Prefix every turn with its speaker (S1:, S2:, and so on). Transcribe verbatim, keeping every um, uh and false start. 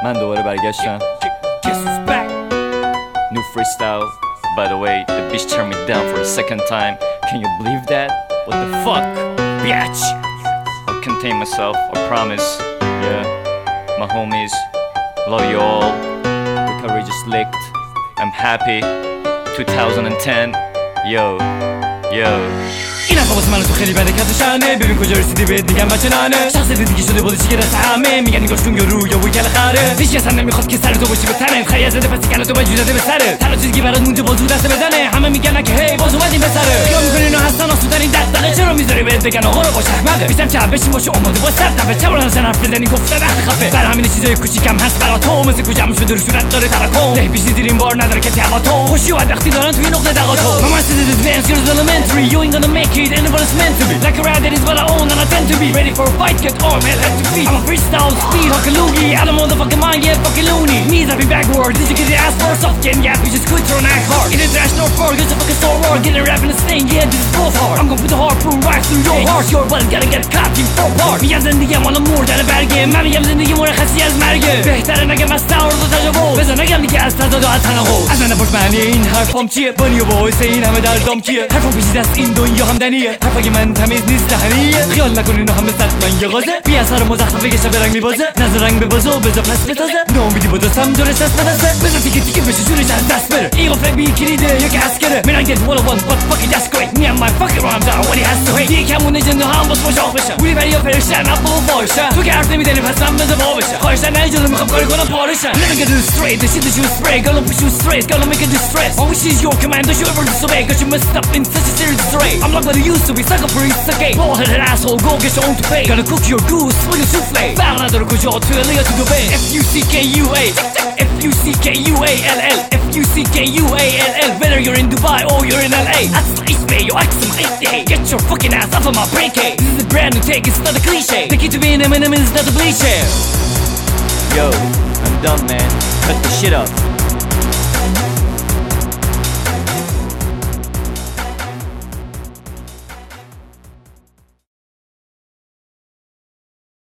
S1: من دوباره برگشتم. New freestyle. By the way, the bitch turned me down for a second time. Can you believe that? What the fuck? Bitch! I'll contain myself, I promise. Yeah, my homies, love you all. The courageous licked. I'm happy. twenty ten. Yo, yo.
S2: این حرفا واسه من تو خیلی بده کت شنه. ببین کجا رسیدی بهت دیگم بچه ننه. شخص دیگه شده بودی چی گرفت همه میگن نگاش کن یا رو یا وی کل خره. هیچ کس هم نمیخواد که سر تو باشی به تنت. خیلی زده پس کل تو با جوزده به سره. تنها چیزی که برات مونده بازو دست بزنه. همه میگن که هی باز اومدیم به سره. یا میکنی اینو هستن آسودن این دغدغه. چرا میذاری بهت بگن آقا رو باش احمقه. بیشتر چه بشین باشه اومده با صد دفعه. چه برن حرف بزنی گفتن خفه. برای همین چیزای کوچیکم هست برات تو. مثل کجام شده رو صورت داره تراکم. ده پیش دیدین این بار نداره که هوا تو. خوشی و وقتی دارن توی نقطه دغا تو. Mama says it's advanced, you're elementary. You ain't gonna make it, anybody's meant to be. Like a rat that is what I own and I tend to be. Ready for a fight, get arm, head to feet. I'm a freestyle speed, huck a loogie. I don't motherfucking mind, yeah, fucking loony. Knees up your backwards, did you get your ass for soft? Getting yeah, you just quit, throw an act hard. In international far, get your fucking store war. Getting rap in the stain, yeah, this is both hard. I'm gonna put the harpoon right through your heart. Your blood gotta get caught, you fall apart. میگم زندگیم والا مردن برگه. من میگم زندگی مرخصی از مرگه. بهتره نگم از تعارض و تجاوز. بذار نگم دیگه از تضاد و از تناقض. از من نپرس معنی این حرفام چیه. بانی و باعث این همه دردام کیه. حرفام پیچیده است این دنیا همدنیه. حرفای من تمیز نیست دهنیه. خیال نکن اینو همه صد من یه غازه. بی اثر مزخرفه که شب رنگ میبازه. نظر رنگ ببازه و بذار پس بتازه. نامیدی با دستم درست دست بدسته. بذار تیکه تیکه بشه جونش از دست بره. ایگو فبی کلیده یک عسکره. من get one on one but fucking that's great. Me and my fucking rhymes are what he has to hate. یکمون جنده هم باز مشاق بشه. بوری بریا فرشتن اپل و باشه. تو که حرف نمیدنی پس من بذار با بشه. خواهشن نه اجازه میخوام کاری کنم پارشن. Let me get this straight. The shit that you spray gonna push you straight. Gonna make it distress. My wish is your command. Don't you ever disobey. Cause you messed up in such a serious disarray. I'm not what I used to be. Suck up for each suck. Bald-headed asshole. Go get your own to pay. Gonna cook your goose. Swing a souffle. فرق نداره کجا تو الیه تو دبی. F U C K U A F U C K U A L L F U C K U A L L Whether you're in Dubai or you're in L A أصل اسمي وأقسم إيدي. Get your fucking ass off of my break. This is a brand new take, it's not a cliche. The key to being a minimum is not a cliche.
S1: Yo, I'm done, man. Cut the shit up.